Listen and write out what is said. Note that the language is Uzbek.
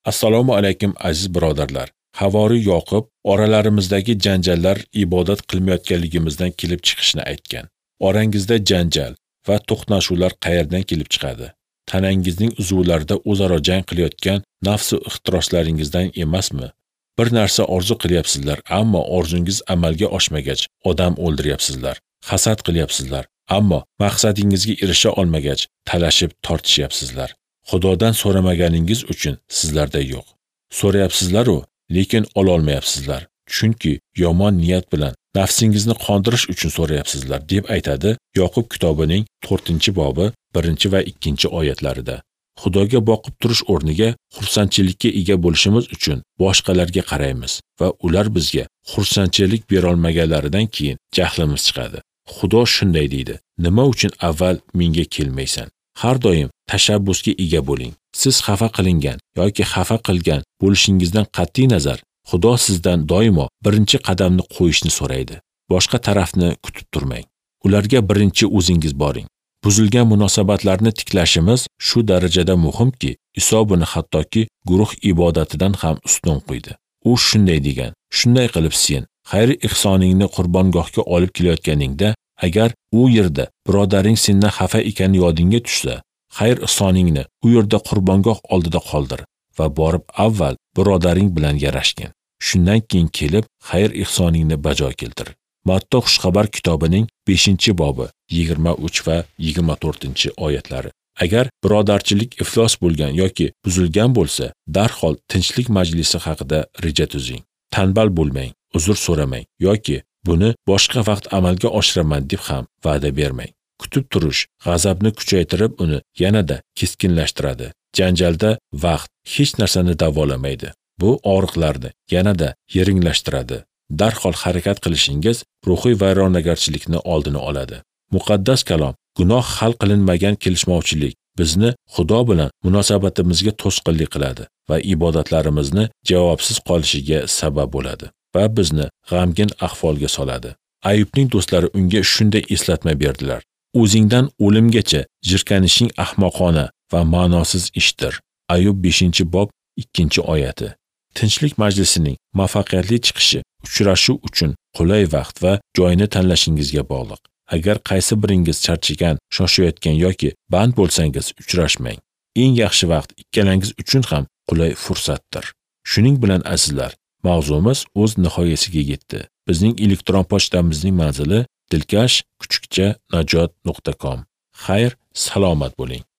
Assalomu alaykum aziz birodarlar. Havoriy Yoqub oralarimizdagi janjallar ibodat qilmayotganligimizdan kelib chiqishini aytgan. Orangizda janjal va to'qnashuvlar qayerdan kelib chiqadi? Tanangizning uzvlarida o'zaro jang qilayotgan nafs va ixtiroslaringizdan emasmi? Bir narsa orzu qilyapsizlar, ammo orzungiz amalga oshmagach, odam o'ldiryapsizlar. Hasad qilyapsizlar, ammo maqsadingizga erisha olmagach, talashib tortishyapsizlar. Xudodan so'ramaganingiz uchun sizlarda yo'q. So'rayapsizlar-u, lekin ololmayapsizlar. Chunki yomon niyat bilan nafsingizni qondirish uchun so'rayapsizlar, deb aytadi Yoqub kitobining 4-bobi 1 va 2 oyatlarida. Xudoga boqib turish o'rniga xursandchilikka ega bo'lishimiz uchun boshqalarga qaraymiz va ular bizga xursandchilik berolmaganlaridan keyin jahlimiz chiqadi. Xudo shunday deydi: "Nima uchun avval menga kelmaysan?" Har doim tashabbusga ega bo'ling. Siz xafa qilingan yoki xafa qilgan bo'lishingizdan qat'iy nazar, Xudo sizdan doimo birinchi qadamni qo'yishni so'raydi. Boshqa tarafni kutib turmang. Ularga birinchi o'zingiz boring. Buzilgan munosabatlarni tiklashimiz shu darajada muhimki, Iso buni hattoki guruh ibodatidan ham ustun qo'ydi. U shunday degan: "Shunday qilib sen xayr ihsoningni qurbongohga olib kelayotganingda, agar u yerda birodaring sendan xafa ekani yodingga tushsa, xayr ihsoningni u yerda qurbongoh oldida qoldir va borib avval birodaring bilan yarashgin. Shundan keyin kelib xayr ihsoningni bajo keltir." Matto xushxabar kitobining 5-bobi 23 va 24 oyatlari. Agar birodarchilik iflos bo'lgan yoki buzilgan bo'lsa, darhol tinchlik majlisi haqida reja tuzing. Tanbal bo'lmang, uzr so'ramang yoki buni boshqa vaqt amalga oshiraman deb ham va'da bermang. Kutib turish g'azabni kuchaytirib, uni yanada keskinlashtiradi. Janjalda vaqt hech narsani davolamaydi. Bu og'riqlarni yanada yeringlashtiradi. Darhol harakat qilishingiz ruhiy vayronagarchilikni oldini oladi. Muqaddas kalom gunoh hal qilinmagan kelishmovchilik bizni Xudo bilan munosabatimizga to'sqinlik qiladi va ibodatlarimizni javobsiz qolishiga sabab bo'ladi va bizni g'amgin ahvolga soladi. Ayubning do'stlari unga shunday eslatma berdilar: "O'zingdan o'limgacha jirkanishing ahmoqona va ma'nosiz ishdir." Ayub 5-bob 2-oyati. Tinchlik majlisining muvaffaqiyatli chiqishi uchrashuv uchun qulay vaqt va joyini tanlashingizga bog'liq. Agar qaysi biringiz charchagan, shoshayotgan yoki band bo'lsangiz, uchrashmang. Eng yaxshi vaqt ikkalangiz uchun ham qulay fursatdir. Shuning bilan azizlar, mavzumiz o'z nihoyasiga yetdi. Bizning elektron pochtamizning manzili dilkash_najot.com. Xayr, salomat bo'ling.